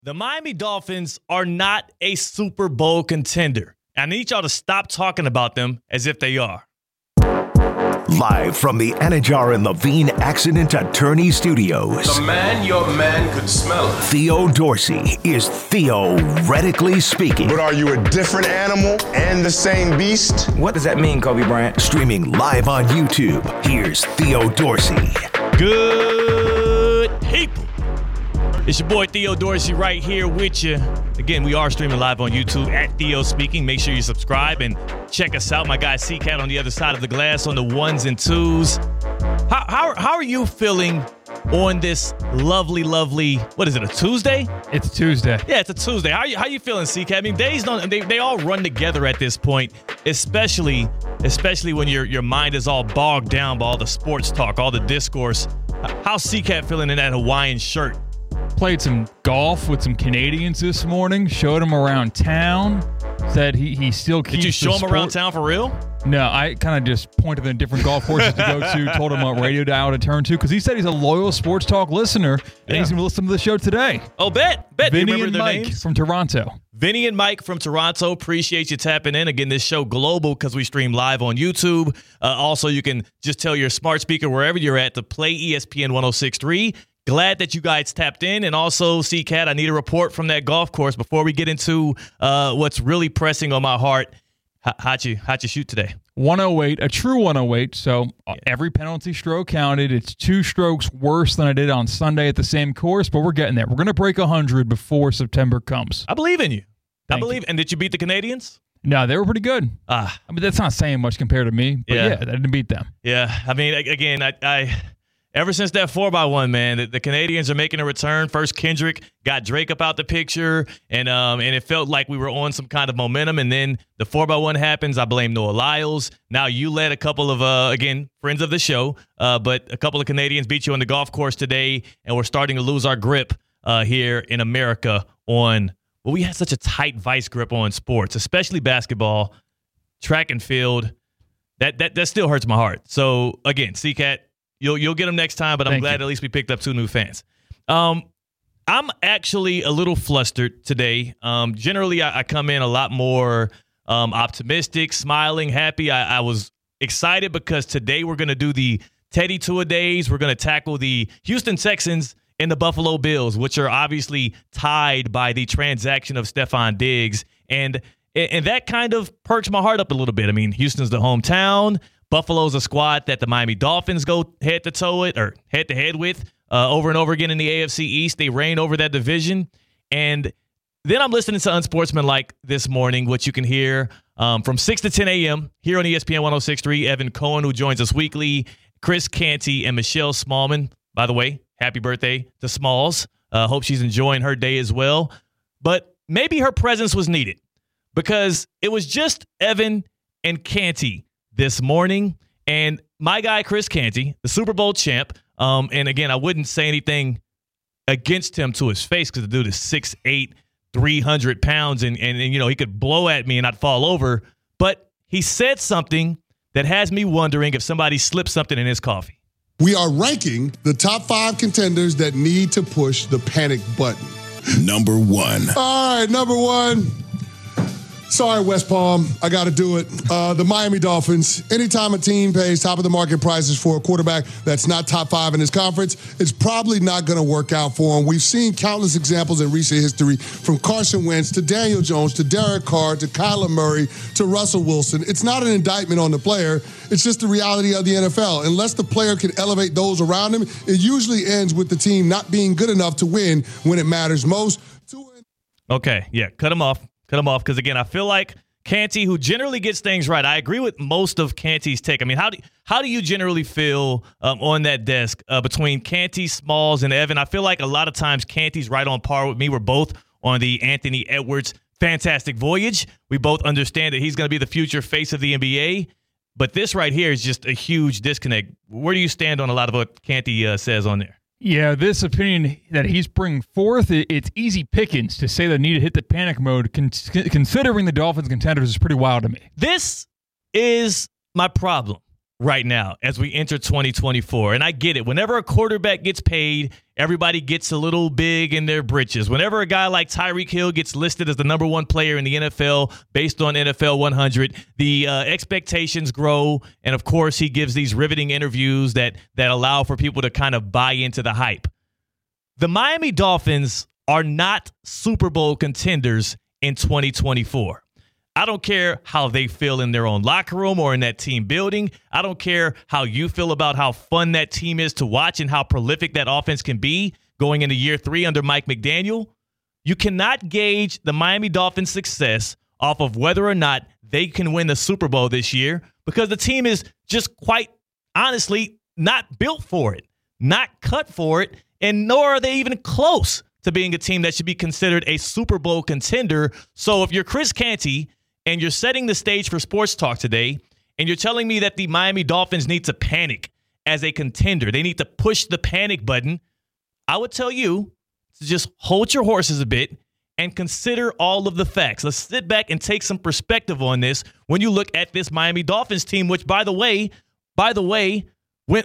The Miami Dolphins are not a Super Bowl contender. I need y'all to stop talking about them as if they are. Live from the Anajar and Levine Accident Attorney Studios. The man your man could smell it. Theo Dorsey is theoretically speaking. But are you a different animal and the same beast? What does that mean, Kobe Bryant? Streaming live on YouTube. Here's Theo Dorsey. Good people. It's your boy Theo Dorsey right here with you. Again, we are streaming live on YouTube at Theo Speaking. Make sure you subscribe and check us out. My guy C-Cat on the other side of the glass on the ones and twos. How are you feeling on this lovely, what is it, a Tuesday? It's Tuesday. Yeah, it's a Tuesday. How you feeling, C-Cat? I mean, days don't they all run together at this point, especially when your mind is all bogged down by all the sports talk, all the discourse. How's C-Cat feeling in that Hawaiian shirt? Played some golf with some Canadians this morning. Showed him around town. Said he still keeps. Did you show him around town for real? No, I kind of just pointed at different golf courses to go to. Told him what radio dial to turn to because he said he's a loyal sports talk listener and he's going to listen to the show today. Oh, bet. Vinny you remember and their Mike names? from Toronto. Vinny and Mike from Toronto, appreciate you tapping in. Again, this show global because we stream live on YouTube. Also, you can just tell your smart speaker wherever you're at to play ESPN 106.3. Glad that you guys tapped in. And also, C-Cat, I need a report from that golf course before we get into what's really pressing on my heart. How'd you shoot today? 108, a true 108. So every penalty stroke counted. It's 2 strokes worse than I did on Sunday at the same course, but we're getting there. We're going to break 100 before September comes. I believe in you. Thank you. And did you beat the Canadians? No, they were pretty good. I mean, that's not saying much compared to me, but yeah I didn't beat them. Yeah, I mean, again, I ever since that 4x1, man, the Canadians are making a return. First, Kendrick got Drake up out the picture, and it felt like we were on some kind of momentum. And then the 4x1 happens. I blame Noah Lyles. Now you led a couple of, again, friends of the show, but a couple of Canadians beat you on the golf course today, and we're starting to lose our grip here in America on, well, we had such a tight vice grip on sports, especially basketball, track and field. That still hurts my heart. So, again, C-Cat, You'll get them next time, but I'm glad at least we picked up 2 new fans. I'm actually a little flustered today. Generally, I come in a lot more optimistic, smiling, happy. I was excited because today we're going to do the Teddy Two-A-Days. We're going to tackle the Houston Texans and the Buffalo Bills, which are obviously tied by the transaction of Stephon Diggs. And that kind of perks my heart up a little bit. I mean, Houston's the hometown. Buffalo's a squad that the Miami Dolphins go head-to-head with over and over again in the AFC East. They reign over that division. And then I'm listening to Unsportsmanlike this morning, which you can hear from 6 to 10 a.m. here on ESPN 106.3. Evan Cohen, who joins us weekly, Chris Canty, and Michelle Smallman. By the way, happy birthday to Smalls. Hope she's enjoying her day as well. But maybe her presence was needed because it was just Evan and Canty this morning, and my guy Chris Canty, the Super Bowl champ, and again, I wouldn't say anything against him to his face because the dude is 6'8", 300 pounds, and you know, he could blow at me and I'd fall over, but he said something that has me wondering if somebody slipped something in his coffee. We are ranking the top 5 contenders that need to push the panic button. Number 1. All right, number 1. Sorry, West Palm. I got to do it. The Miami Dolphins. Anytime a team pays top of the market prices for a quarterback that's not top 5 in his conference, it's probably not going to work out for him. We've seen countless examples in recent history, from Carson Wentz to Daniel Jones to Derek Carr to Kyler Murray to Russell Wilson. It's not an indictment on the player. It's just the reality of the NFL. Unless the player can elevate those around him, it usually ends with the team not being good enough to win when it matters most. Okay, yeah, cut him off. Because, again, I feel like Canty, who generally gets things right, I agree with most of Canty's take. I mean, how do you generally feel on that desk between Canty, Smalls, and Evan? I feel like a lot of times Canty's right on par with me. We're both on the Anthony Edwards fantastic voyage. We both understand that he's going to be the future face of the NBA. But this right here is just a huge disconnect. Where do you stand on a lot of what Canty says on there? Yeah, this opinion that he's bringing forth, it's easy pickings to say they need to hit the panic mode, considering the Dolphins contenders is pretty wild to me. This is my problem right now as we enter 2024. And I get it. Whenever a quarterback gets paid, everybody gets a little big in their britches. Whenever a guy like Tyreek Hill gets listed as the number one player in the NFL based on NFL 100, the expectations grow. And, of course, he gives these riveting interviews that allow for people to kind of buy into the hype. The Miami Dolphins are not Super Bowl contenders in 2024. I don't care how they feel in their own locker room or in that team building. I don't care how you feel about how fun that team is to watch and how prolific that offense can be going into year 3 under Mike McDaniel. You cannot gauge the Miami Dolphins' success off of whether or not they can win the Super Bowl this year because the team is just quite honestly not built for it, not cut for it, and nor are they even close to being a team that should be considered a Super Bowl contender. So if you're Chris Canty and you're setting the stage for sports talk today, and you're telling me that the Miami Dolphins need to panic as a contender, they need to push the panic button, I would tell you to just hold your horses a bit and consider all of the facts. Let's sit back and take some perspective on this when you look at this Miami Dolphins team, which, by the way, went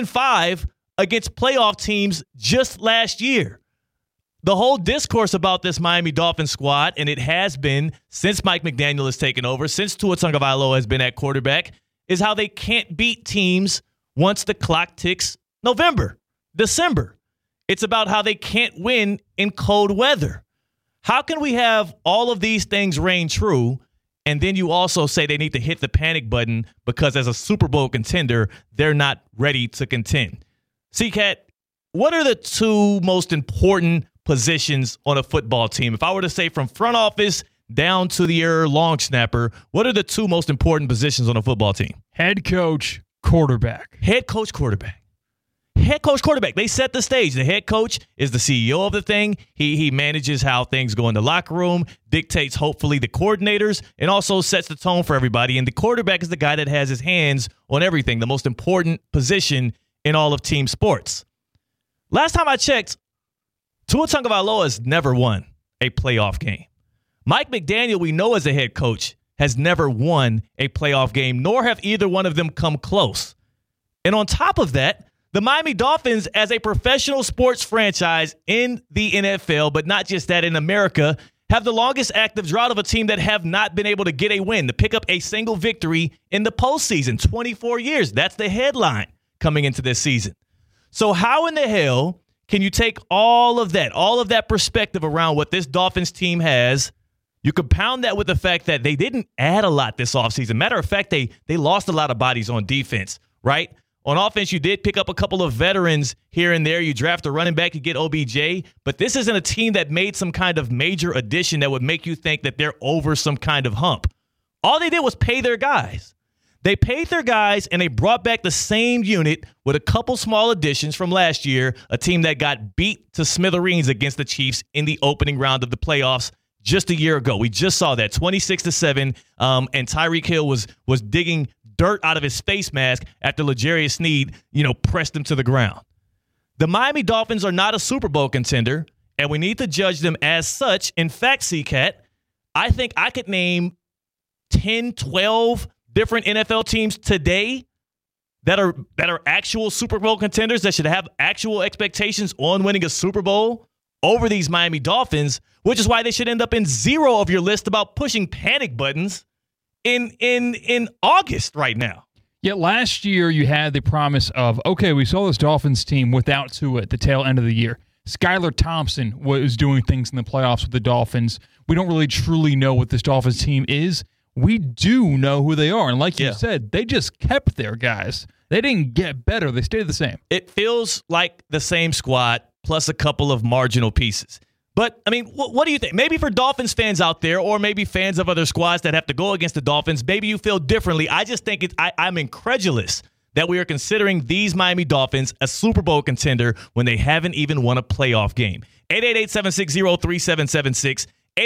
1-5 against playoff teams just last year. The whole discourse about this Miami Dolphins squad, and it has been since Mike McDaniel has taken over, since Tua Tagovailoa has been at quarterback, is how they can't beat teams once the clock ticks November, December. It's about how they can't win in cold weather. How can we have all of these things reign true, and then you also say they need to hit the panic button because as a Super Bowl contender, they're not ready to contend? C-Cat, what are the two most important positions on a football team? If I were to say from front office down to the long snapper, what are the two most important positions on a football team? Head coach, quarterback. Head coach, quarterback. Head coach, quarterback. They set the stage. The head coach is the CEO of the thing. He manages how things go in the locker room, dictates hopefully the coordinators, and also sets the tone for everybody. And the quarterback is the guy that has his hands on everything, the most important position in all of team sports. Last time I checked, Tua Tagovailoa has never won a playoff game. Mike McDaniel, we know as a head coach, has never won a playoff game, nor have either one of them come close. And on top of that, the Miami Dolphins, as a professional sports franchise in the NFL, but not just that, in America, have the longest active drought of a team that have not been able to get a win, to pick up a single victory in the postseason. 24 years. That's the headline coming into this season. So how in the hell can you take all of that perspective around what this Dolphins team has? You compound that with the fact that they didn't add a lot this offseason. Matter of fact, they lost a lot of bodies on defense, right? On offense, you did pick up a couple of veterans here and there. You draft a running back, you get OBJ. But this isn't a team that made some kind of major addition that would make you think that they're over some kind of hump. All they did was pay their guys. They paid their guys, and they brought back the same unit with a couple small additions from last year, a team that got beat to smithereens against the Chiefs in the opening round of the playoffs just a year ago. We just saw that, 26-7, and Tyreek Hill was digging dirt out of his face mask after L'Jarius Sneed, pressed him to the ground. The Miami Dolphins are not a Super Bowl contender, and we need to judge them as such. In fact, C-Cat, I think I could name 10, 12 different NFL teams today that are actual Super Bowl contenders that should have actual expectations on winning a Super Bowl over these Miami Dolphins, which is why they should end up in zero of your list about pushing panic buttons in August right now. Yet last year you had the promise of, okay, we saw this Dolphins team without Tua at the tail end of the year. Skylar Thompson was doing things in the playoffs with the Dolphins. We don't really truly know what this Dolphins team is. We do know who they are. And like you said, they just kept their guys. They didn't get better. They stayed the same. It feels like the same squad plus a couple of marginal pieces. But, I mean, what do you think? Maybe for Dolphins fans out there, or maybe fans of other squads that have to go against the Dolphins, maybe you feel differently. I just think I'm incredulous that we are considering these Miami Dolphins a Super Bowl contender when they haven't even won a playoff game. 888-760-3776.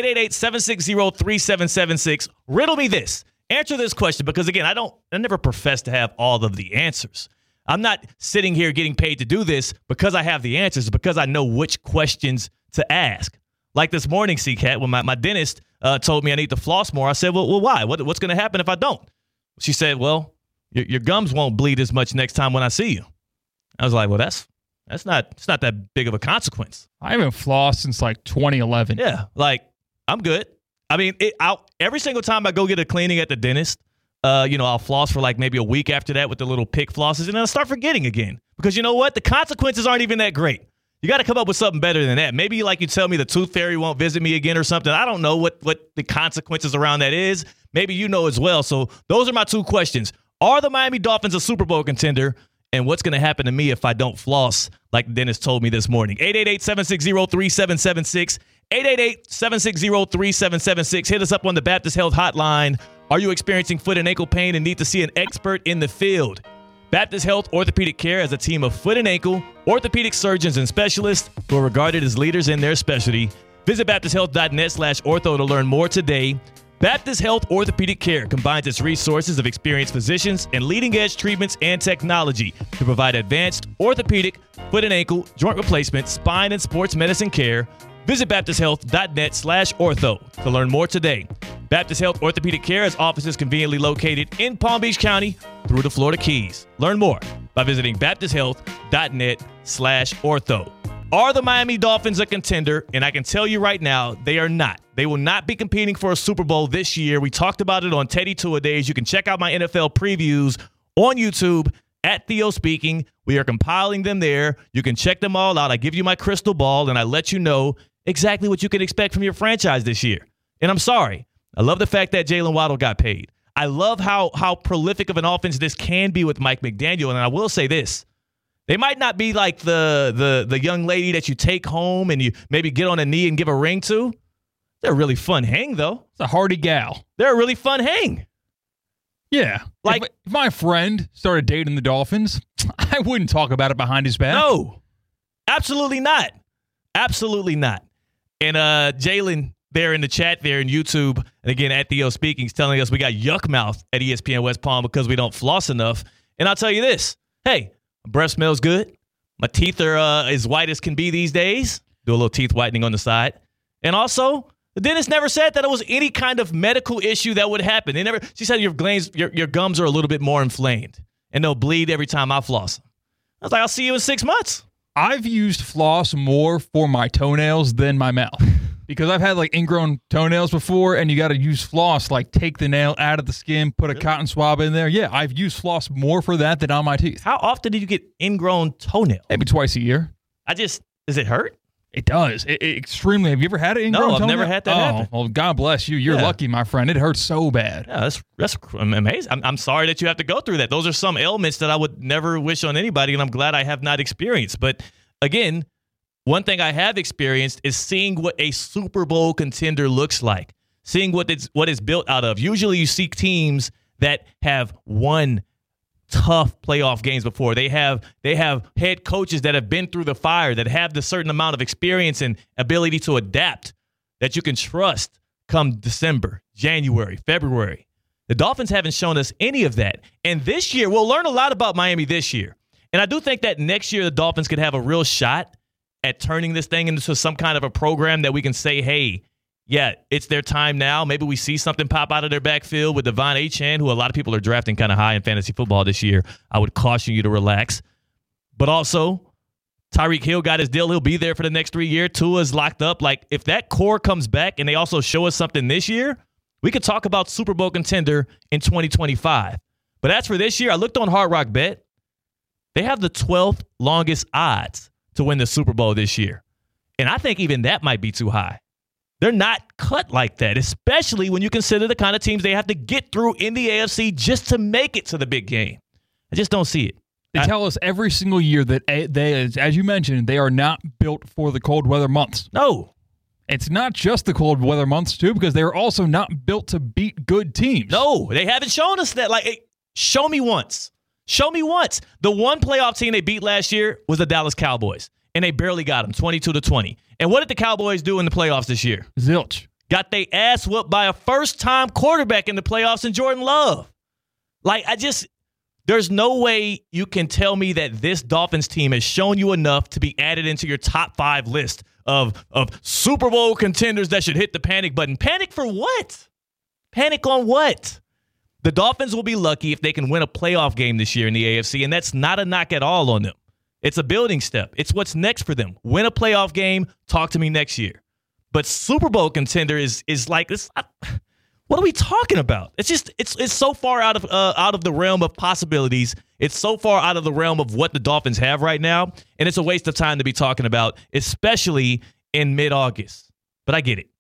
888-760-3776. Riddle me this. Answer this question, because, again, I never profess to have all of the answers. I'm not sitting here getting paid to do this because I have the answers, because I know which questions to ask. Like this morning, C-Cat, when my dentist told me I need to floss more, I said, well, why? What's going to happen if I don't? She said, well, your gums won't bleed as much next time when I see you. I was like, well, it's not that big of a consequence. I haven't flossed since like 2011. Yeah, like I'm good. I mean, every single time I go get a cleaning at the dentist, I'll floss for like maybe a week after that with the little pick flosses, and then I'll start forgetting again. Because you know what? The consequences aren't even that great. You got to come up with something better than that. Maybe like you tell me the tooth fairy won't visit me again or something. I don't know what the consequences around that is. Maybe you know as well. So those are my two questions. Are the Miami Dolphins a Super Bowl contender? And what's going to happen to me if I don't floss like Dennis told me this morning? 888-760-3776. 888-760-3776. Hit us up on the Baptist Health Hotline. Are you experiencing foot and ankle pain and need to see an expert in the field? Baptist Health Orthopedic Care has a team of foot and ankle orthopedic surgeons and specialists who are regarded as leaders in their specialty. Visit baptisthealth.net/ortho to learn more today. Baptist Health Orthopedic Care combines its resources of experienced physicians and leading-edge treatments and technology to provide advanced orthopedic, foot and ankle, joint replacement, spine, and sports medicine care. Visit baptisthealth.net/ortho to learn more today. Baptist Health Orthopedic Care has offices conveniently located in Palm Beach County through the Florida Keys. Learn more by visiting baptisthealth.net/ortho. Are the Miami Dolphins a contender? And I can tell you right now, they are not. They will not be competing for a Super Bowl this year. We talked about it on Teddy Two-A-Days. You can check out my NFL previews on YouTube at Theo Speaking. We are compiling them there. You can check them all out. I give you my crystal ball, and I let you know exactly what you can expect from your franchise this year. And I'm sorry. I love the fact that Jalen Waddle got paid. I love how prolific of an offense this can be with Mike McDaniel. And I will say this. They might not be like the young lady that you take home and you maybe get on a knee and give a ring to. They're a really fun hang, though. It's a hardy gal. They're a really fun hang. Yeah. Like, if my friend started dating the Dolphins, I wouldn't talk about it behind his back. No. Absolutely not. Absolutely not. And Jalen there in the chat there in YouTube, and again at Theo Speaking, is telling us we got yuck mouth at ESPN West Palm because we don't floss enough. And I'll tell you this. Hey, my breath smells good. My teeth are as white as can be these days. Do a little teeth whitening on the side. And also, the dentist never said that it was any kind of medical issue that would happen. She said your gums are a little bit more inflamed, and they'll bleed every time I floss them. I was like, I'll see you in 6 months. I've used floss more for my toenails than my mouth. Because I've had like ingrown toenails before, and you got to use floss, like take the nail out of the skin, put a cotton swab in there. Yeah, I've used floss more for that than on my teeth. How often did you get ingrown toenails? Maybe twice a year. Does it hurt? It does. It extremely. Have you ever had an ingrown toenail? No, I've never had that happen. Well, God bless you. You're lucky, my friend. It hurts so bad. Yeah, that's amazing. I'm sorry that you have to go through that. Those are some ailments that I would never wish on anybody, and I'm glad I have not experienced. But again, one thing I have experienced is seeing what a Super Bowl contender looks like, seeing what it's built out of. Usually you see teams that have won tough playoff games before. They have head coaches that have been through the fire, that have the certain amount of experience and ability to adapt that you can trust come December, January, February. The Dolphins haven't shown us any of that. And this year, we'll learn a lot about Miami this year. And I do think that next year the Dolphins could have a real shot at turning this thing into some kind of a program that we can say, hey, yeah, it's their time now. Maybe we see something pop out of their backfield with Devon Achane, who a lot of people are drafting kind of high in fantasy football this year. I would caution you to relax. But also, Tyreek Hill got his deal. He'll be there for the next 3 years. Tua's locked up. Like, if that core comes back and they also show us something this year, we could talk about Super Bowl contender in 2025. But as for this year, I looked on Hard Rock Bet. They have the 12th longest odds to win the Super Bowl this year. And I think even that might be too high. They're not cut like that, especially when you consider the kind of teams they have to get through in the AFC just to make it to the big game. I just don't see it. They tell us every single year that they, as you mentioned, they are not built for the cold weather months. No. It's not just the cold weather months, too, because they're also not built to beat good teams. No, they haven't shown us that. Like, hey, show me once. Show me once. The one playoff team they beat last year was the Dallas Cowboys, and they barely got them, 22-20. And what did the Cowboys do in the playoffs this year? Zilch. Got they ass whooped by a first-time quarterback in the playoffs in Jordan Love. Like, there's no way you can tell me that this Dolphins team has shown you enough to be added into your top 5 list of Super Bowl contenders that should hit the panic button. Panic for what? Panic on what? The Dolphins will be lucky if they can win a playoff game this year in the AFC, and that's not a knock at all on them. It's a building step. It's what's next for them. Win a playoff game, talk to me next year. But Super Bowl contender is like this. What are we talking about? It's so far out of the realm of possibilities. It's so far out of the realm of what the Dolphins have right now, and it's a waste of time to be talking about, especially in mid-August. But I get it.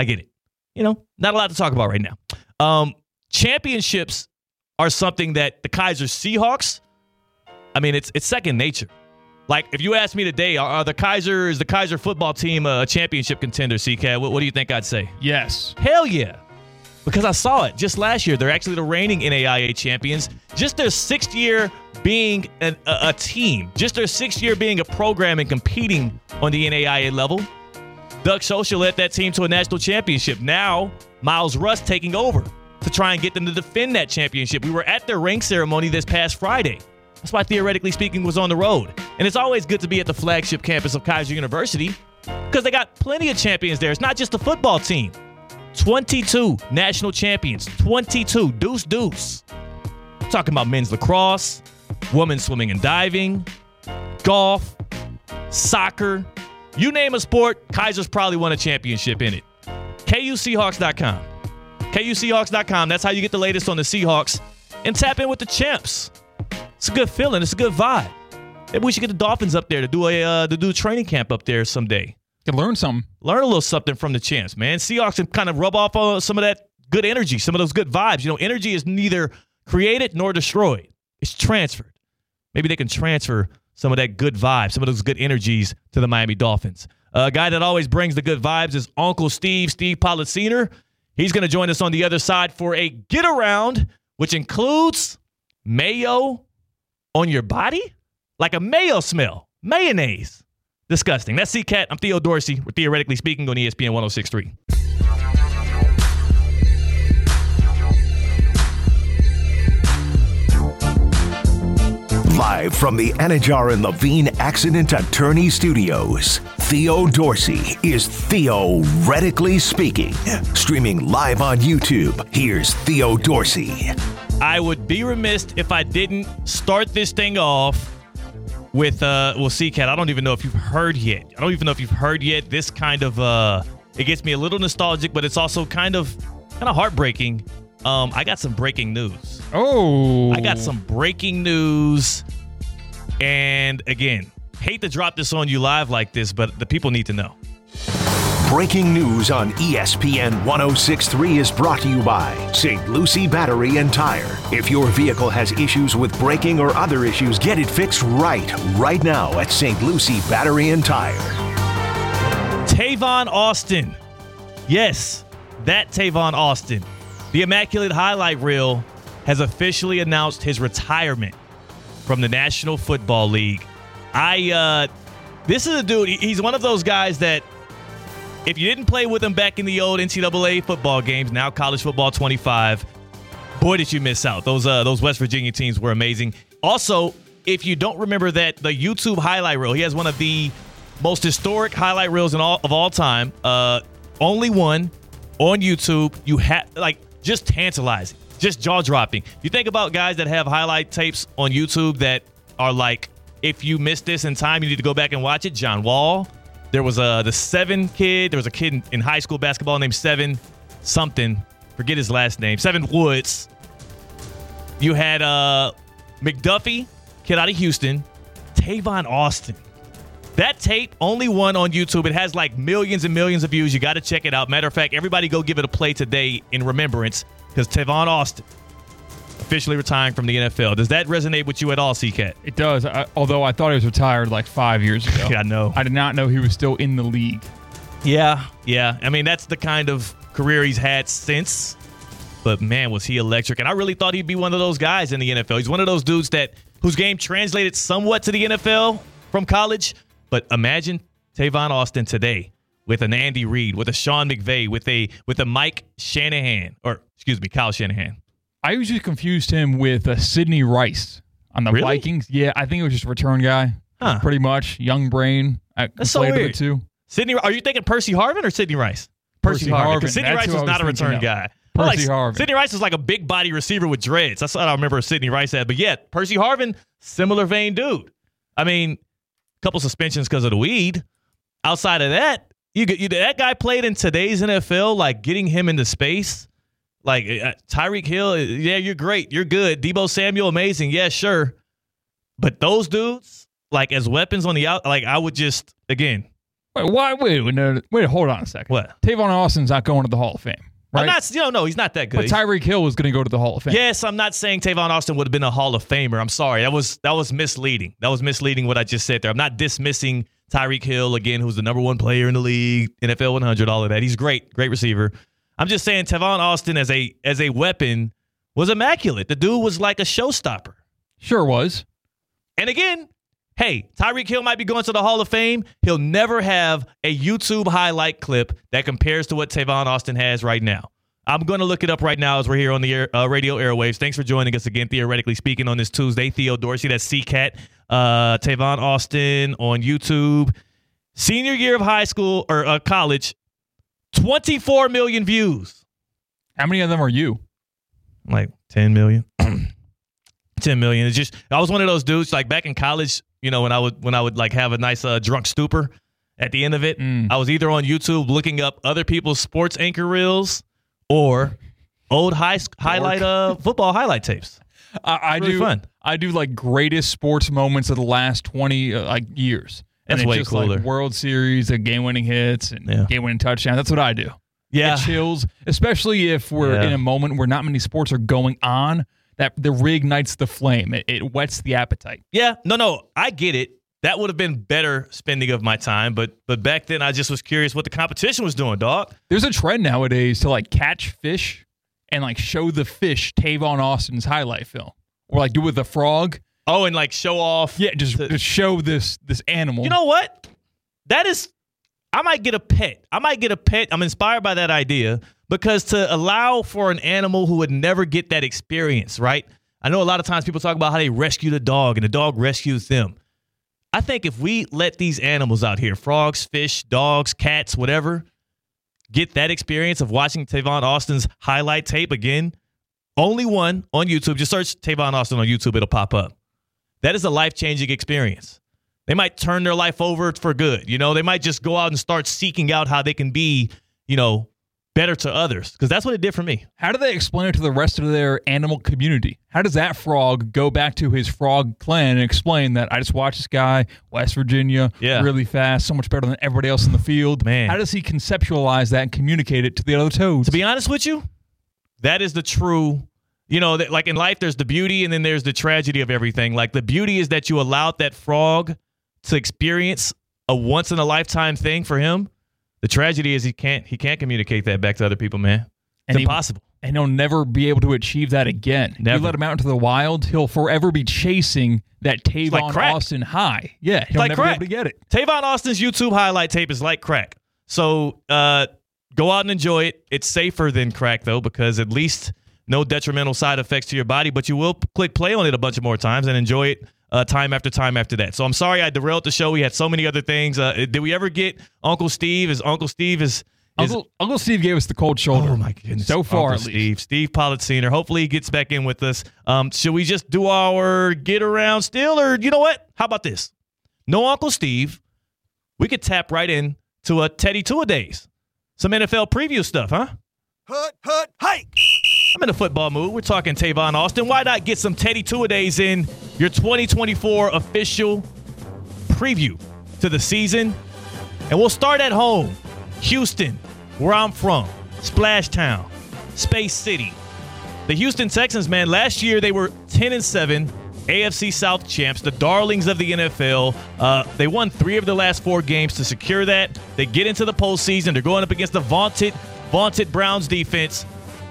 Not a lot to talk about right now. Championships are something that the Kaiser Seahawks, it's second nature. Like, if you ask me today, is the Kaiser football team a championship contender, CCAT? What do you think I'd say? Yes. Hell yeah. Because I saw it just last year. They're actually the reigning NAIA champions. Just their sixth year being a team. Just their sixth year being a program and competing on the NAIA level. Doug Schultz led that team to a national championship. Now, Miles Rust taking over to try and get them to defend that championship. We were at their ring ceremony this past Friday. That's why Theoretically Speaking was on the road. And it's always good to be at the flagship campus of Kaiser University because they got plenty of champions there. It's not just a football team. 22 national champions. 22. Deuce. Talking about men's lacrosse, women's swimming and diving, golf, soccer. You name a sport, Kaiser's probably won a championship in it. KUSeahawks.com. KUSeahawks.com. That's how you get the latest on the Seahawks and tap in with the champs. It's a good feeling. It's a good vibe. Maybe we should get the Dolphins up there to do a training camp up there someday. Can learn something. Learn a little something from the champs, man. Seahawks can kind of rub off on some of that good energy, some of those good vibes. Energy is neither created nor destroyed. It's transferred. Maybe they can transfer some of that good vibe, some of those good energies to the Miami Dolphins. A guy that always brings the good vibes is Uncle Steve Policiner. He's going to join us on the other side for a get-around, which includes mayo on your body? Like a mayo smell. Mayonnaise. Disgusting. That's CCAT. I'm Theo Dorsey. We're Theoretically Speaking on ESPN 106.3. Live from the Anajar and Levine Accident Attorney Studios, Theo Dorsey is Theoretically Speaking. Streaming live on YouTube, here's Theo Dorsey. I would be remiss if I didn't start this thing off with, CCAT, I don't even know if you've heard yet. This kind of, it gets me a little nostalgic, but it's also kind of heartbreaking. I got some breaking news. I got some breaking news. And again, hate to drop this on you live like this, but the people need to know. Breaking news on ESPN 106.3 is brought to you by St. Lucie Battery and Tire. If your vehicle has issues with braking or other issues, get it fixed right now at St. Lucie Battery and Tire. Tavon Austin. Yes, that Tavon Austin. The Immaculate Highlight Reel has officially announced his retirement from the National Football League. This is a dude, he's one of those guys that if you didn't play with him back in the old NCAA football games, now College Football 25, boy, did you miss out. Those West Virginia teams were amazing. Also, if you don't remember that, the YouTube highlight reel, he has one of the most historic highlight reels of all time. Only one on YouTube. You have, just tantalizing, just jaw-dropping. You think about guys that have highlight tapes on YouTube that are like, if you missed this in time, you need to go back and watch it. John Wall. There was the Seven kid. There was a kid in high school basketball named Seven something. Forget his last name. Seven Woods. You had McDuffie, kid out of Houston. Tavon Austin. That tape, only one on YouTube. It has millions and millions of views. You got to check it out. Matter of fact, everybody go give it a play today in remembrance because Tavon Austin officially retiring from the NFL. Does that resonate with you at all, CCAT? It does, although I thought he was retired 5 years ago. Yeah, I know. I did not know he was still in the league. Yeah. That's the kind of career he's had since. But, man, was he electric. And I really thought he'd be one of those guys in the NFL. He's one of those dudes whose game translated somewhat to the NFL from college. But imagine Tavon Austin today with an Andy Reid, with a Sean McVay, with a Mike Shanahan, Kyle Shanahan. I usually confused him with Sidney Rice on the Really? Vikings. Yeah, I think it was just a return guy. Huh. Pretty much. Young brain. That's so weird. It too. Sidney, are you thinking Percy Harvin or Sidney Rice? Percy Harvin. Because Sidney That's Rice who was I not a thinking return of. guy. Percy Harvin. Sidney Rice is like a big body receiver with dreads. That's what I remember Sidney Rice had. But yeah, Percy Harvin, similar vein dude. I mean, a couple suspensions because of the weed. Outside of that, that guy played in today's NFL, like getting him into space. Like Tyreek Hill, yeah, you're great. You're good. Deebo Samuel, amazing. Yeah, sure. But those dudes, like as weapons on the out, like I would just, again. Wait, hold on a second. What? Tavon Austin's not going to the Hall of Fame, right? I'm not, no, he's not that good. But Tyreek Hill was going to go to the Hall of Fame. Yes, I'm not saying Tavon Austin would have been a Hall of Famer. I'm sorry. That was misleading. That was misleading what I just said there. I'm not dismissing Tyreek Hill, again, who's the number one player in the league, NFL 100, all of that. He's great receiver. I'm just saying Tavon Austin as a weapon was immaculate. The dude was like a showstopper. Sure was. And again, hey, Tyreek Hill might be going to the Hall of Fame. He'll never have a YouTube highlight clip that compares to what Tavon Austin has right now. I'm going to look it up right now as we're here on the radio airwaves. Thanks for joining us again, Theoretically Speaking, on this Tuesday. Theo Dorsey, that's CCAT. Tavon Austin on YouTube. Senior year of high school or college, 24 million views. How many of them are you? Like 10 million. 10 million. It's just, I was one of those dudes like back in college, you know, when I would like have a nice drunk stupor at the end of it. I was either on YouTube looking up other people's sports anchor reels or old football highlight tapes. I do fun. I do like greatest sports moments of the last 20 years. And That's way just cooler. Like World Series, game-winning hits, and game-winning touchdowns. That's what I do. Yeah. It chills, especially if we're in a moment where not many sports are going on, that the reignites the flame. It whets the appetite. Yeah. No, I get it. That would have been better spending of my time, but back then I just was curious what the competition was doing, dog. There's a trend nowadays to like catch fish and like show the fish Tavon Austin's highlight film. Or like do it with a frog. Oh, and like show off. Yeah, just show this animal. You know what? I might get a pet. I'm inspired by that idea because to allow for an animal who would never get that experience, right? I know a lot of times people talk about how they rescue the dog and the dog rescues them. I think if we let these animals out here, frogs, fish, dogs, cats, whatever, get that experience of watching Tavon Austin's highlight tape again, only one on YouTube. Just search Tavon Austin on YouTube. It'll pop up. That is a life-changing experience. They might turn their life over for good. You know, they might just go out and start seeking out how they can be, you know, better to others. Because that's what it did for me. How do they explain it to the rest of their animal community? How does that frog go back to his frog clan and explain that I just watched this guy, West Virginia, really fast, so much better than everybody else in the field? Man. How does he conceptualize that and communicate it to the other toads? To be honest with you, that is the true, you know, like in life, there's the beauty and then there's the tragedy of everything. Like the beauty is that you allowed that frog to experience a once-in-a-lifetime thing for him. The tragedy is he can't communicate that back to other people, man. It's impossible. And he'll never be able to achieve that again. Never. You let him out into the wild, he'll forever be chasing that Tavon Austin high. Yeah, he'll never be able to get it. Tavon Austin's YouTube highlight tape is like crack. So go out and enjoy it. It's safer than crack, though, because at least no detrimental side effects to your body, but you will click play on it a bunch of more times and enjoy it time after time after that. So I'm sorry I derailed the show. We had so many other things. Did we ever get Uncle Steve? Uncle Steve gave us the cold shoulder. Oh, my goodness. So far, Uncle at least. Steve Pollard Sr. Hopefully he gets back in with us. Should we just do our get around still? Or you know what? How about this? No Uncle Steve. We could tap right in to a Teddy Two-A-Days. Some NFL preview stuff, huh? Hike. I'm in a football mood. We're talking Tavon Austin. Why not get some Teddy Two-A-Days in your 2024 official preview to the season? And we'll start at home. Houston, where I'm from. Splash Town. Space City. The Houston Texans, man, last year they were 10-7, AFC South champs, the darlings of the NFL. They won 3 of the last 4 games to secure that. They get into the postseason. They're going up against the vaunted Browns defense.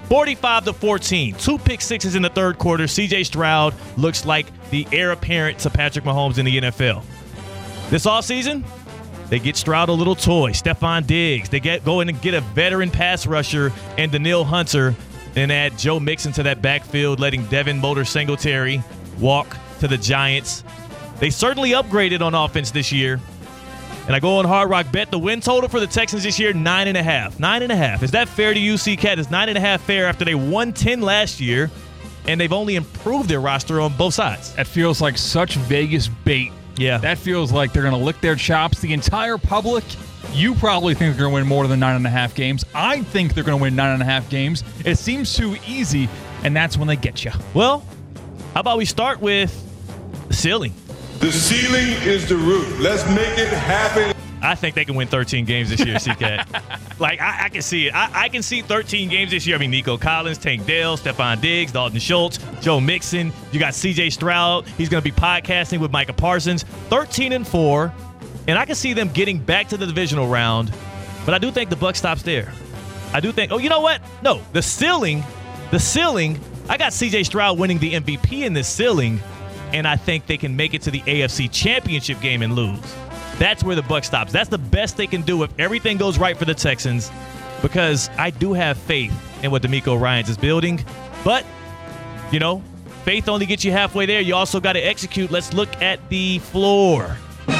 45-14, 2 pick sixes in the third quarter. C.J. Stroud looks like the heir apparent to Patrick Mahomes in the NFL. This offseason, they get Stroud a little toy, Stephon Diggs. They go in and get a veteran pass rusher and Danielle Hunter, and add Joe Mixon to that backfield, letting Devin Motor Singletary walk to the Giants. They certainly upgraded on offense this year. and I go on Hard Rock Bet. The win total for the Texans this year, 9.5. 9.5. Is that fair to you, C-Cat? Is 9.5 fair after they won 10 last year, and they've only improved their roster on both sides? That feels like such Vegas bait. Yeah. That feels like they're going to lick their chops. The entire public, you probably think they're going to win more than 9.5 games. I think they're going to win 9.5 games. It seems too easy, and that's when they get you. Well, how about we start with the ceiling? The ceiling is the roof. Let's make it happen. I think they can win 13 games this year, C-Cat. Like, I can see it. I can see 13 games this year. I mean, Nico Collins, Tank Dell, Stephon Diggs, Dalton Schultz, Joe Mixon. You got C.J. Stroud. He's going to be podcasting with Micah Parsons. 13-4. And I can see them getting back to the divisional round. But I do think the buck stops there. I do think, oh, you know what? No, the ceiling, I got C.J. Stroud winning the MVP in this ceiling. And I think they can make it to the AFC Championship game and lose. That's where the buck stops. That's the best they can do if everything goes right for the Texans, because I do have faith in what DeMeco Ryans is building. But, you know, faith only gets you halfway there. You also got to execute. Let's look at the floor.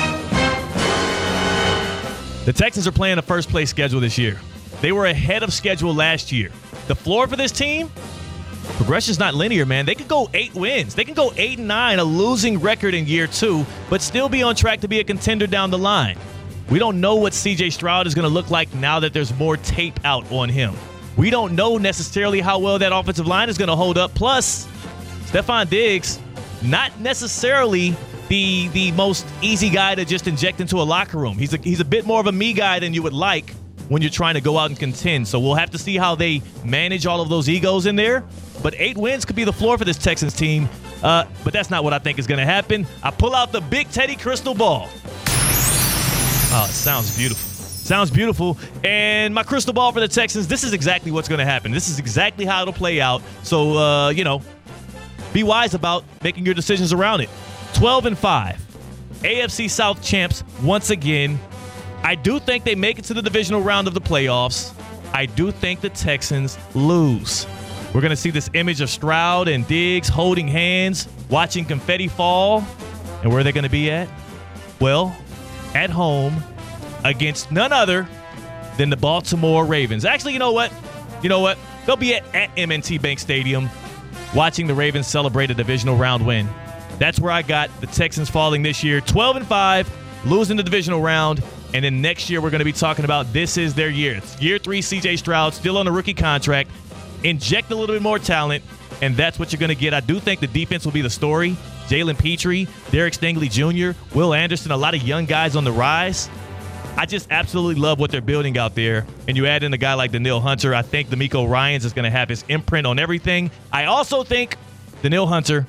The Texans are playing a first-place schedule this year. They were ahead of schedule last year. The floor for this team, progression's not linear, man. They could go 8 wins. They can go 8-9, a losing record in year 2, but still be on track to be a contender down the line. We don't know what C.J. Stroud is going to look like now that there's more tape out on him. We don't know necessarily how well that offensive line is going to hold up. Plus, Stephon Diggs, not necessarily the most easy guy to just inject into a locker room. He's a bit more of a me guy than you would like when you're trying to go out and contend. So we'll have to see how they manage all of those egos in there. But 8 wins could be the floor for this Texans team. But that's not what I think is going to happen. I pull out the big Teddy crystal ball. Oh, it sounds beautiful. Sounds beautiful. And my crystal ball for the Texans, this is exactly what's going to happen. This is exactly how it'll play out. So, be wise about making your decisions around it. 12-5. AFC South champs once again. I do think they make it to the divisional round of the playoffs. I do think the Texans lose. We're going to see this image of Stroud and Diggs holding hands, watching confetti fall. And where are they going to be at? Well, at home against none other than the Baltimore Ravens. Actually, you know what? They'll be at M&T Bank Stadium watching the Ravens celebrate a divisional round win. That's where I got the Texans falling this year. 12-5, losing the divisional round. And then next year, we're going to be talking about this is their year. It's year 3, C.J. Stroud, still on a rookie contract. Inject a little bit more talent, and that's what you're going to get. I do think the defense will be the story. Jalen Petrie, Derek Stingley Jr., Will Anderson, a lot of young guys on the rise. I just absolutely love what they're building out there. And you add in a guy like Danielle Hunter, I think DeMeco Ryans is going to have his imprint on everything. I also think DeMeco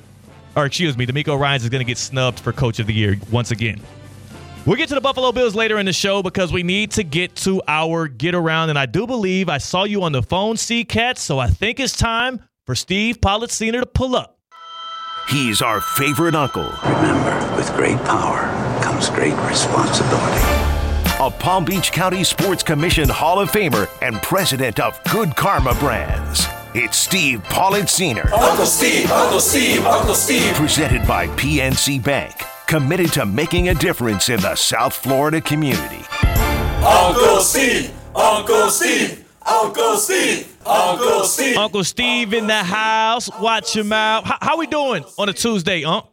Ryans is going to get snubbed for Coach of the Year once again. We'll get to the Buffalo Bills later in the show because we need to get to our get around. And I do believe I saw you on the phone, C-Cat, so I think it's time for Steve Pollitt-Senior to pull up. He's our favorite uncle. Remember, with great power comes great responsibility. A Palm Beach County Sports Commission Hall of Famer and president of Good Karma Brands. It's Steve Pollitt-Senior. Uncle Steve, Uncle Steve, Uncle Steve. Presented by PNC Bank. Committed to making a difference in the South Florida community. Uncle Steve, Uncle Steve, Uncle Steve, Uncle Steve. Uncle Steve in the house. Watch him out. How we doing on a Tuesday, Unc?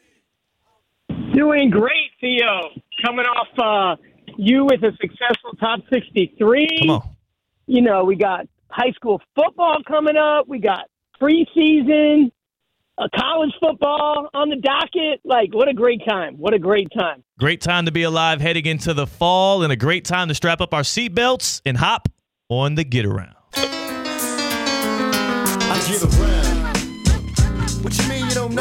Doing great, Theo. Coming off you with a successful top 63. Come on. You know, we got high school football coming up. We got preseason. College football on the docket. Like, what a great time. What a great time. Great time to be alive heading into the fall, and a great time to strap up our seatbelts and hop on the get around. I get around. What you mean you don't know?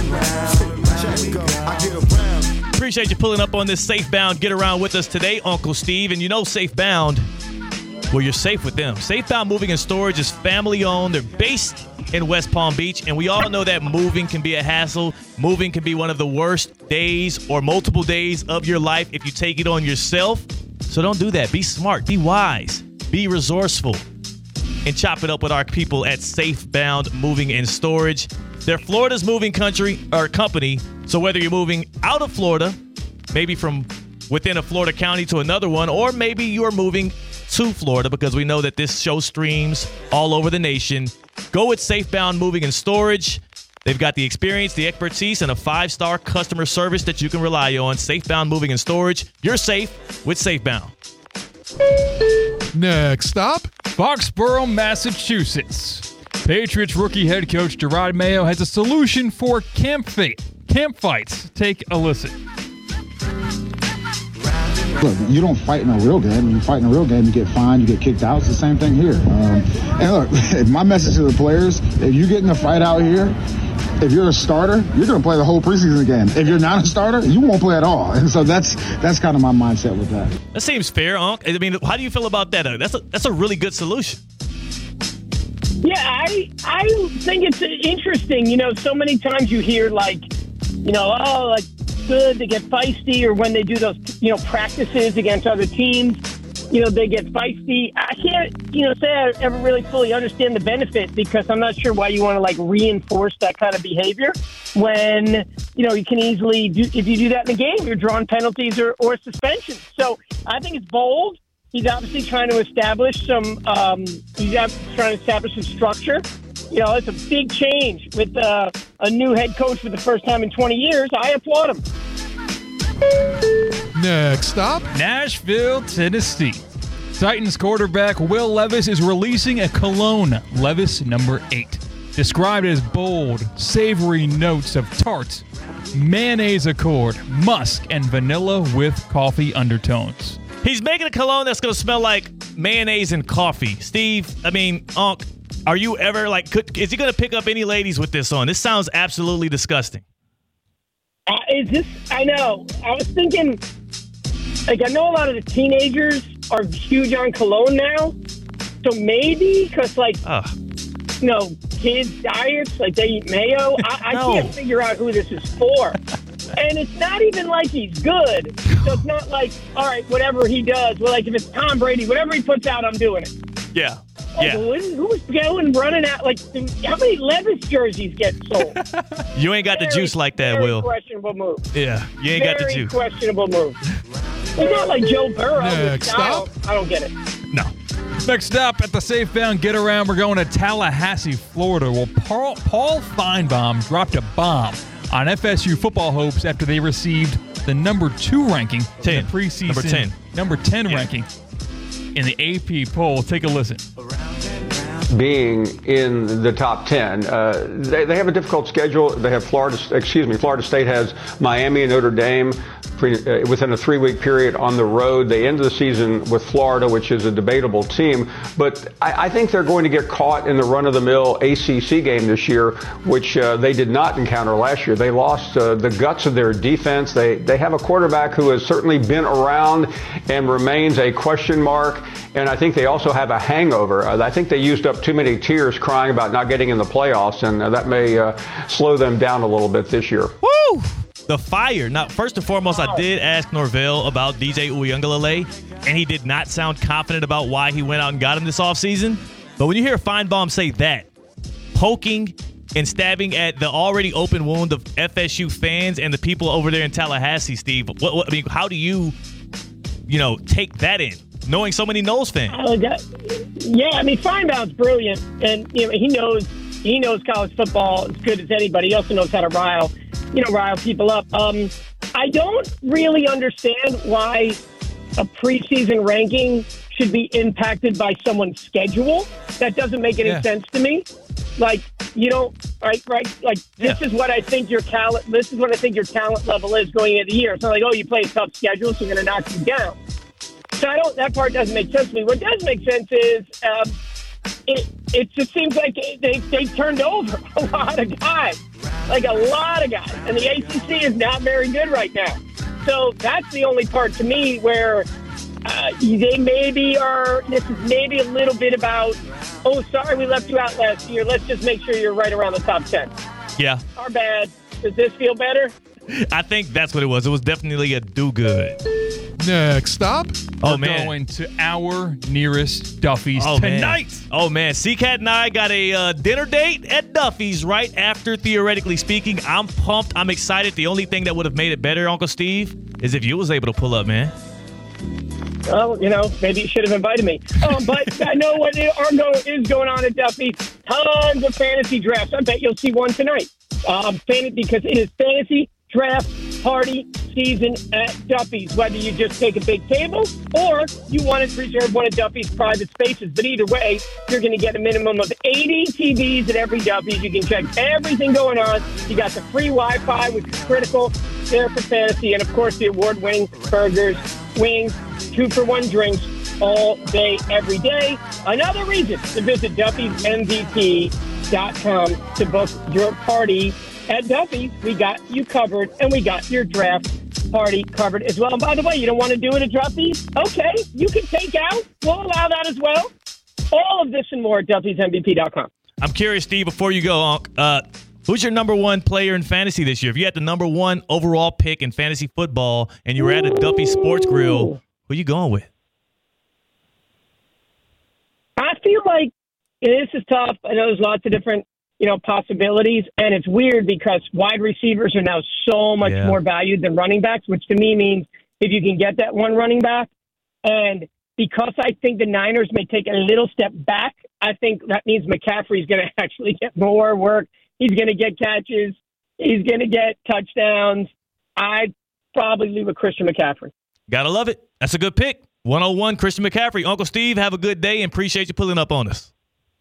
I get around. Appreciate you pulling up on this Safebound Get Around with us today, Uncle Steve. And you know Safebound, well, you're safe with them. Safebound Moving and Storage is family-owned. They're based in West Palm Beach, and we all know that moving can be a hassle. Moving can be one of the worst days or multiple days of your life if you take it on yourself. So don't do that. Be smart. Be wise. Be resourceful. And chop it up with our people at Safebound Moving and Storage. They're Florida's moving company. So whether you're moving out of Florida, maybe from within a Florida county to another one, or maybe you're moving to Florida, because we know that this show streams all over the nation. Go with Safebound Moving and Storage. They've got the experience, the expertise, and a 5-star customer service that you can rely on. Safebound Moving and Storage. You're safe with Safebound. Next stop, Foxborough, Massachusetts. Patriots rookie head coach Gerard Mayo has a solution for camp fights. Take a listen. Look, you don't fight in a real game. When you fight in a real game, you get fined, you get kicked out. It's the same thing here. And look, my message to the players, if you get in a fight out here, if you're a starter, you're going to play the whole preseason game. If you're not a starter, you won't play at all. And so that's kind of my mindset with that. That seems fair, Unc. I mean, how do you feel about that? That's a really good solution. Yeah, I think it's interesting. You know, so many times you hear good to get feisty, or when they do those, practices against other teams, they get feisty. I can't, say I ever really fully understand the benefit, because I'm not sure why you want to reinforce that kind of behavior when, you can easily do, if you do that in the game, you're drawing penalties or suspensions. So I think it's bold. He's obviously trying to establish some structure. It's a big change with a new head coach for the first time in 20 years. I applaud him. Next stop, Nashville, Tennessee. Titans quarterback Will Levis is releasing a cologne, Levis number 8. Described as bold, savory notes of tart, mayonnaise accord, musk, and vanilla with coffee undertones. He's making a cologne that's going to smell like mayonnaise and coffee. Steve, Unc, are you ever is he going to pick up any ladies with this on? This sounds absolutely disgusting. I know. I was thinking, I know a lot of the teenagers are huge on cologne now. So maybe, because, kids' diets, they eat mayo. I can't figure out who this is for. And it's not even like he's good. So it's not like, all right, whatever he does. Well, if it's Tom Brady, whatever he puts out, I'm doing it. Yeah. Who's going running out? How many Levis jerseys get sold? You ain't got the juice like that, Will. Questionable move. Yeah, you ain't got the juice. Very questionable move. It's not like Joe Burrow. Next stop. I don't get it. No. Next stop at the Safebound Get Around, we're going to Tallahassee, Florida. Well, Paul Feinbaum dropped a bomb on FSU football hopes after they received the number 2 ranking in the preseason. Number 10 ranking in the AP poll. Take a listen. Being in the top 10, they have a difficult schedule. They have Florida State has Miami and Notre Dame within a 3-week period on the road. They end the season with Florida, which is a debatable team. But I think they're going to get caught in the run-of-the-mill ACC game this year, which they did not encounter last year. They lost the guts of their defense. They have a quarterback who has certainly been around and remains a question mark. And I think they also have a hangover. I think they used up too many tears crying about not getting in the playoffs, and that may slow them down a little bit this year. Woo! The fire. Now, first and foremost, I did ask Norvell about DJ Uiagalelei, and he did not sound confident about why he went out and got him this offseason. But when you hear Feinbaum say that, poking and stabbing at the already open wound of FSU fans and the people over there in Tallahassee, Steve, how do you take that in, knowing so many Noles fans? Feinbaum's brilliant, and he knows college football as good as anybody. He also knows how to rile people up. I don't really understand why a preseason ranking should be impacted by someone's schedule. That doesn't make any sense to me. This is what I think your talent. This is what I think your talent level is going into the year. It's not like, you play a tough schedule, so you're going to knock you down. So that part doesn't make sense to me. What does make sense is it just seems like they've turned over a lot of guys, and the ACC is not very good right now. So that's the only part to me where they maybe are. This is maybe a little bit about, sorry we left you out last year. Let's just make sure you're right around the top 10. Yeah. Our bad. Does this feel better? I think that's what it was. It was definitely a do-good. next stop? We're going to our nearest Duffy's tonight. Oh, man. C-Cat and I got a dinner date at Duffy's right after Theoretically Speaking. I'm pumped. I'm excited. The only thing that would have made it better, Uncle Steve, is if you was able to pull up, man. Well, maybe you should have invited me. But I know what is going on at Duffy's. Tons of fantasy drafts. I bet you'll see one tonight. Because it is fantasy draft party season at Duffy's. Whether you just take a big table or you want to reserve one of Duffy's private spaces. But either way, you're going to get a minimum of 80 TVs at every Duffy's. You can check everything going on. You got the free Wi-Fi, which is critical there for fantasy. And, of course, the award-winning burgers, wings, 2-for-1 drinks all day, every day. Another reason to visit Duffy'sMVP.com to book your party at Duffy's. We got you covered, and we got your draft party covered as well. And by the way, you don't want to do it at Duffy's? Okay, you can take out. We'll allow that as well. All of this and more at Duffy'sMVP.com. I'm curious, Steve, before you go, Unc, who's your number one player in fantasy this year? If you had the number one overall pick in fantasy football and you were at a Duffy Sports Grill, who you going with? I feel like this is tough. I know there's lots of different, possibilities, and it's weird because wide receivers are now so much more valued than running backs, which to me means if you can get that one running back, and because I think the Niners may take a little step back, I think that means McCaffrey's going to actually get more work. He's going to get catches. He's going to get touchdowns. I'd probably leave with Christian McCaffrey. Gotta love it. That's a good pick. 101, Christian McCaffrey. Uncle Steve, have a good day and appreciate you pulling up on us.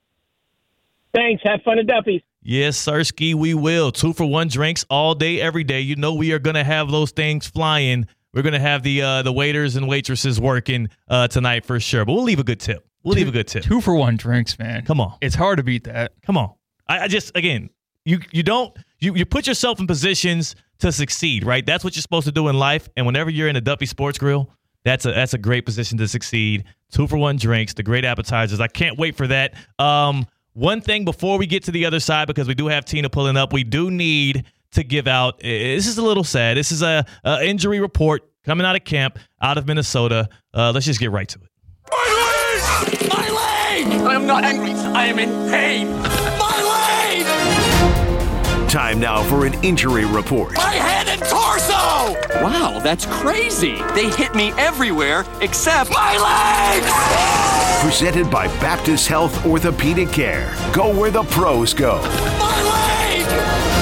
Thanks. Have fun at Duffy's. Yes, Sirski, we will. 2-for-1 drinks all day, every day. We are going to have those things flying. We're going to have the waiters and waitresses working tonight for sure. But we'll leave a good tip. 2-for-1 drinks, man. Come on. It's hard to beat that. Come on. I just, again, you put yourself in positions to succeed, right? That's what you're supposed to do in life. And whenever you're in a Duffy Sports Grill, that's a great position to succeed. 2-for-1 drinks, the great appetizers. I can't wait for that. One thing before we get to the other side, because we do have Tina pulling up, we do need to give out. This is a little sad. This is a injury report coming out of camp out of Minnesota. Let's just get right to it. My leg! My leg! I am not angry. I am in pain. My leg! Time now for an injury report. My head and torso! Wow, that's crazy. They hit me everywhere except my legs! Presented by Baptist Health Orthopedic Care. Go where the pros go. My leg!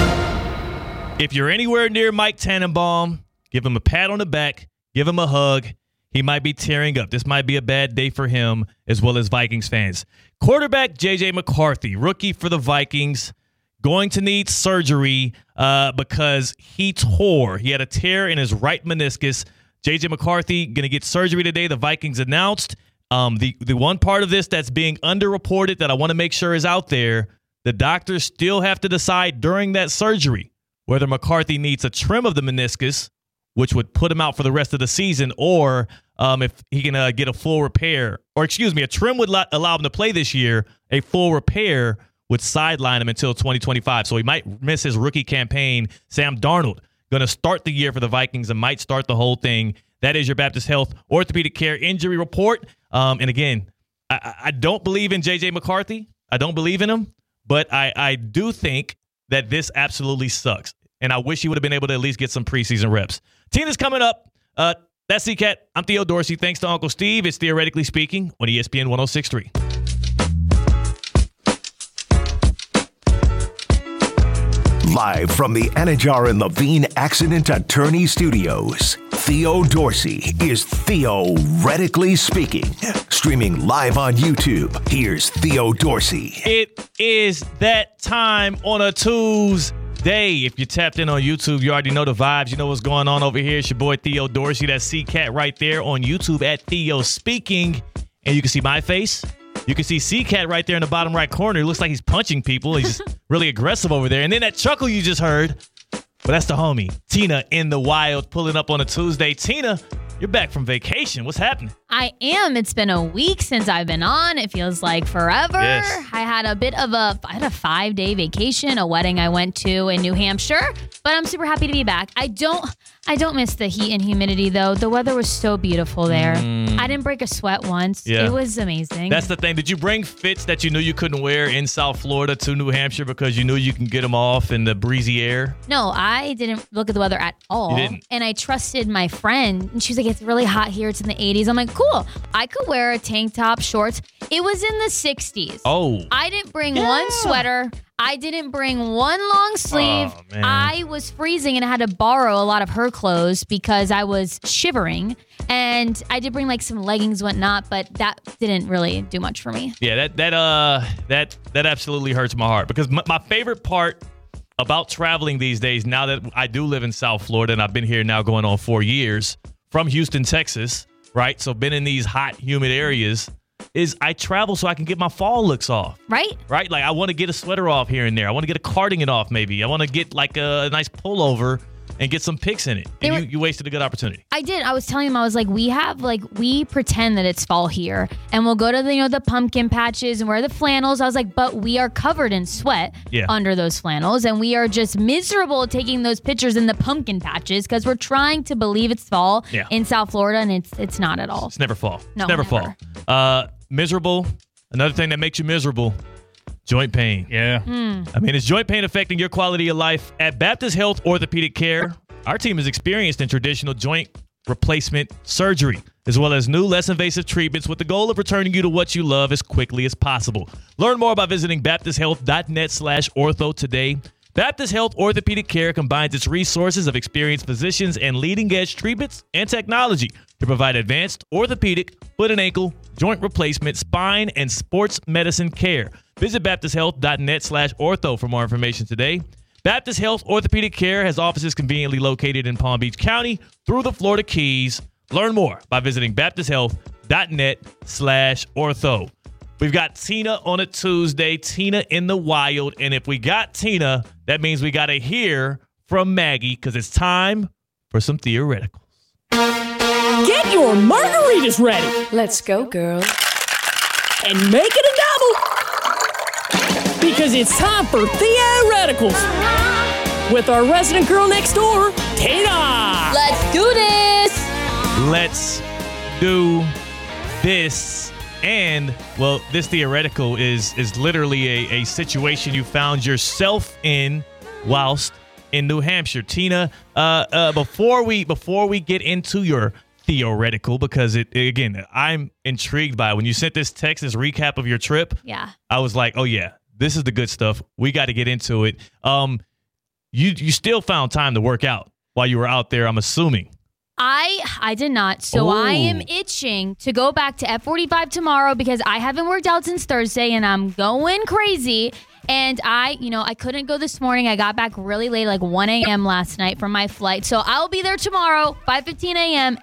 If you're anywhere near Mike Tannenbaum, give him a pat on the back, give him a hug. He might be tearing up. This might be a bad day for him as well as Vikings fans. Quarterback J.J. McCarthy, rookie for the Vikings, going to need surgery because he had a tear in his right meniscus. J.J. McCarthy going to get surgery today. The Vikings announced. The one part of this that's being underreported that I want to make sure is out there, the doctors still have to decide during that surgery whether McCarthy needs a trim of the meniscus, which would put him out for the rest of the season, or if he can get a full repair. Or, a trim would allow him to play this year. A full repair would sideline him until 2025. So he might miss his rookie campaign. Sam Darnold going to start the year for the Vikings and might start the whole thing. That is your Baptist Health Orthopedic Care injury report. And again, I don't believe in J.J. McCarthy. I don't believe in him. But I do think that this absolutely sucks. And I wish he would have been able to at least get some preseason reps. Tina's coming up. That's C-Cat. I'm Theo Dorsey. Thanks to Uncle Steve. It's Theoretically Speaking on ESPN 106.3. Live from the Anajar and Levine Accident Attorney Studios, Theo Dorsey is Theoretically Speaking. Streaming live on YouTube, here's Theo Dorsey. It is that time on a Tuesday. If you tapped in on YouTube, you already know the vibes. You know what's going on over here. It's your boy Theo Dorsey. That's C-Cat right there on YouTube at Theo Speaking. And you can see my face. You can see C-Cat right there in the bottom right corner. It looks like he's punching people. He's really aggressive over there. And then that chuckle you just heard, well, that's the homie, Tina in the wild, pulling up on a Tuesday. Tina, you're back from vacation. What's happening? I am. It's been a week since I've been on. It feels like forever. Yes. I had a 5-day vacation, a wedding I went to in New Hampshire, but I'm super happy to be back. I don't I don't miss the heat and humidity, though. The weather was so beautiful there. I didn't break a sweat once. Yeah. It was amazing. That's the thing. Did you bring fits that you knew you couldn't wear in South Florida to New Hampshire because you knew you can get them off in the breezy air? No, I didn't look at the weather at all. You didn't? And I trusted my friend. And she was like, it's really hot here. It's in the 80s. I'm like, cool. I could wear a tank top, shorts. It was in the 60s. Oh. I didn't bring one sweater. I didn't bring one long sleeve. Oh, man. I was freezing and I had to borrow a lot of her clothes because I was shivering. And I did bring like some leggings, whatnot, but that didn't really do much for me. Yeah, that absolutely hurts my heart because my favorite part about traveling these days, now that I do live in South Florida and I've been here now going on 4 years from Houston, Texas, right? So been in these hot, humid areas, is I travel so I can get my fall looks off. Right? Right? Like I want to get a sweater off here and there. I want to get a cardigan off maybe. I want to get like a nice pullover and get some pics in it. And you wasted a good opportunity. I did. I was telling him, I was like, we pretend that it's fall here and we'll go to the pumpkin patches and wear the flannels. I was like, but we are covered in sweat under those flannels and we are just miserable taking those pictures in the pumpkin patches because we're trying to believe it's fall in South Florida and it's not at all. It's never fall. No, it's never fall. Miserable. Another thing that makes you miserable. Joint pain. Yeah. I mean, is joint pain affecting your quality of life? At Baptist Health Orthopedic Care, our team is experienced in traditional joint replacement surgery, as well as new, less invasive treatments with the goal of returning you to what you love as quickly as possible. Learn more by visiting baptisthealth.net/ortho today. Baptist Health Orthopedic Care combines its resources of experienced physicians and leading-edge treatments and technology to provide advanced orthopedic, foot and ankle, joint replacement, spine, and sports medicine care. Visit baptisthealth.net/ortho for more information today. Baptist Health Orthopedic Care has offices conveniently located in Palm Beach County through the Florida Keys. Learn more by visiting baptisthealth.net/ortho. We've got Tina on a Tuesday, Tina in the wild. And if we got Tina, that means we got to hear from Maggie because it's time for some theoreticals. Get your margaritas ready. Let's go, girl. And make it a double. Because it's time for theoreticals. With our resident girl next door, Tina. Let's do this. Let's do this. And, well, this theoretical is literally a situation you found yourself in whilst in New Hampshire. Tina, before we get into your theoretical, because again, I'm intrigued by it. When you sent this text, this recap of your trip, I was like, oh yeah, this is the good stuff. We got to get into it. You still found time to work out while you were out there, I'm assuming. I did not. So I am itching to go back to F45 tomorrow because I haven't worked out since Thursday and I'm going crazy. And I couldn't go this morning. I got back really late, like 1 a.m. last night from my flight. So I'll be there tomorrow, 5:15 a.m.,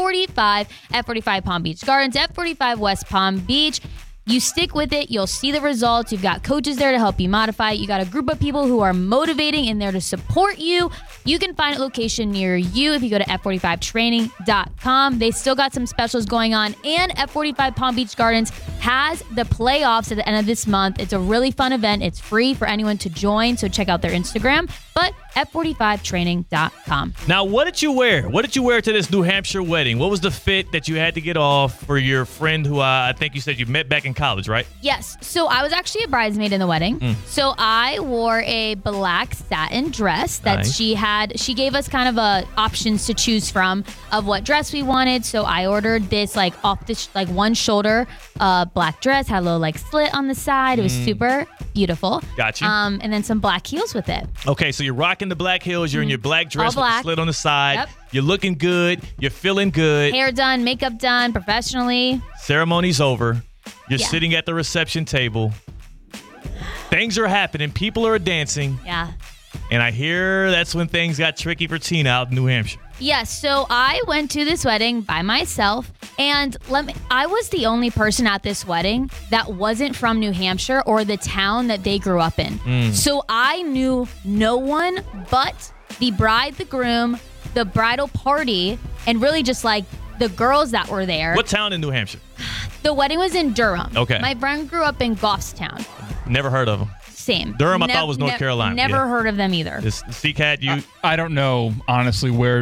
F45 Palm Beach Gardens, F45 West Palm Beach. You stick with it. You'll see the results. You've got coaches there to help you modify it. You got a group of people who are motivating and there to support you. You can find a location near you if you go to F45training.com. They still got some specials going on. And F45 Palm Beach Gardens has the playoffs at the end of this month. It's a really fun event. It's free for anyone to join. So check out their Instagram. But F45training.com. Now, what did you wear? What did you wear to this New Hampshire wedding? What was the fit that you had to get off for your friend who I think you said you met back in college, right? Yes. So I was actually a bridesmaid in the wedding. So I wore a black satin dress that she gave us kind of options to choose from of what dress we wanted. So I ordered this like off the like one shoulder black dress, had a little like slit on the side. It was super beautiful. Got you. And then some black heels with it. Okay, so you're rocking the black heels. You're in your black dress All black. with the slit on the side. Yep. You're looking good. You're feeling good. Hair done, makeup done, professionally. Ceremony's over. You're Yeah. sitting at the reception table. Things are happening. People are dancing. Yeah. And I hear that's when things got tricky for Tina out in New Hampshire. Yes, so I went to this wedding by myself, and I was the only person at this wedding that wasn't from New Hampshire or the town that they grew up in. So I knew no one but the bride, the groom, the bridal party, and really just like the girls that were there. What town in New Hampshire? The wedding was in Durham. Okay. My friend grew up in Goffstown. Never heard of them. Same. Durham, I thought was North Carolina. Never Yeah. heard of them either. This C-Cat, you... I don't know, honestly, where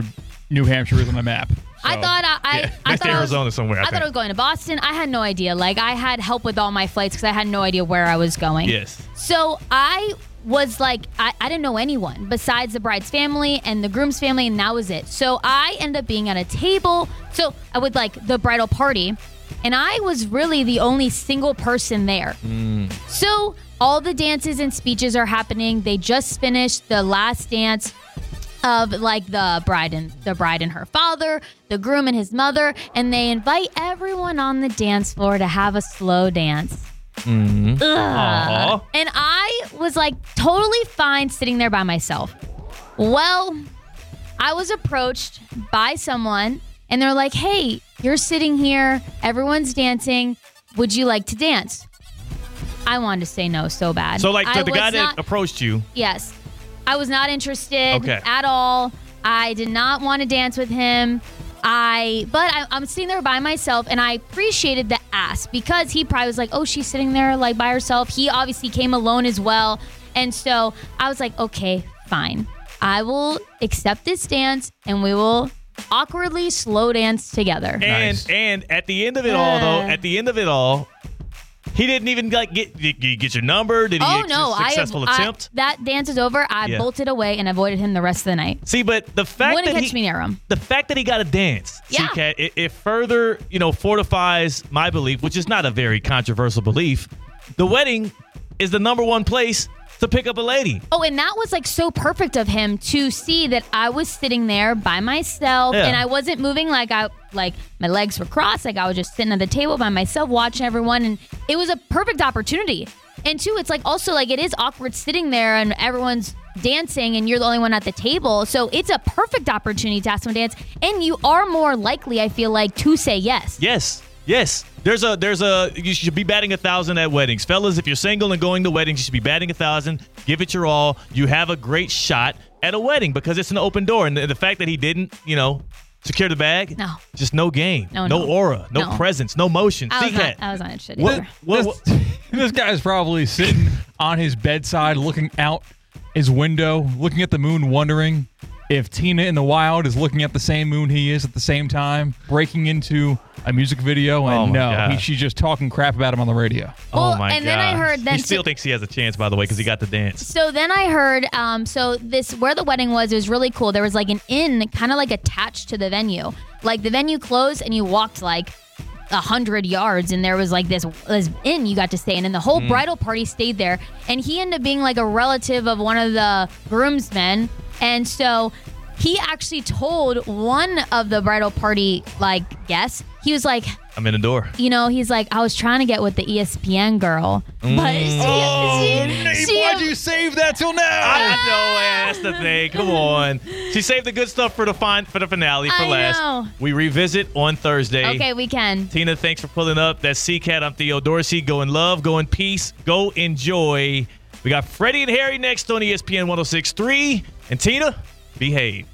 New Hampshire is on the map. I thought Next to Arizona somewhere. I thought I was going to Boston. I had no idea. Like, I had help with all my flights because I had no idea where I was going. Yes. So I was like, I didn't know anyone besides the bride's family and the groom's family, and that was it. So I ended up being at a table. So I would like the bridal party, and I was really the only single person there. So all the dances and speeches are happening. They just finished the last dance of like the bride and her father, the groom and his mother, and they invite everyone on the dance floor to have a slow dance. And I was like totally fine sitting there by myself. Well, I was approached by someone and they're like, "Hey, you're sitting here, everyone's dancing. Would you like to dance?" I wanted to say no so bad. So like the guy that approached you. Yes. I was not interested Okay. at all. I did not want to dance with him. But I'm sitting there by myself, and I appreciated the ask because he probably was like, "Oh, she's sitting there like by herself." He obviously came alone as well, and so I was like, "Okay, fine. I will accept this dance, and we will awkwardly slow dance together." And at the end of it all, he didn't even like get your number. Did he get a successful attempt? That dance is over. I bolted away and avoided him the rest of the night. See, but the fact Wouldn't that catch me near him. the fact that he got a dance, Yeah. C-Cat, it further fortifies my belief, which is not a very controversial belief. The wedding is the number one place to pick up a lady. Oh, and that was like so perfect of him to see that I was sitting there by myself and I wasn't moving like my legs were crossed. Like I was just sitting at the table by myself watching everyone, and it was a perfect opportunity. And two, it's like also like it is awkward sitting there and everyone's dancing and you're the only one at the table. So it's a perfect opportunity to ask someone to dance, and you are more likely, I feel like, to say yes. Yes. You should be batting 1,000 at weddings. Fellas, if you're single and going to weddings, you should be batting 1,000. Give it your all. You have a great shot at a wedding because it's an open door. And the fact that he didn't, secure the bag, no, just no game, no aura, no presence, no motion. I was not interested. This guy's probably sitting on his bedside looking out his window, looking at the moon, wondering if Tina in the Wild is looking at the same moon he is at the same time, breaking into a music video, and she's just talking crap about him on the radio. Well, oh my god! Then I heard he still thinks he has a chance, by the way, because he got the dance. So then I heard, where the wedding was, it was really cool. There was like an inn, kind of like attached to the venue. Like the venue closed, and you walked like 100 yards, and there was like this inn you got to stay in, and the whole bridal party stayed there. And he ended up being like a relative of one of the groomsmen. And so he actually told one of the bridal party guests, he was like, "I'm in the door." He's like, "I was trying to get with the ESPN girl, but why'd you save that till now?" I know, that's the thing. Come on, she saved the good stuff for the finale for last. Know. We revisit on Thursday. Okay, we can. Tina, thanks for pulling up. That's C-Cat. I'm Theo Dorsey. Go in love, go in peace, go enjoy. We got Freddie and Harry next on ESPN 106.3. And Tina, behave.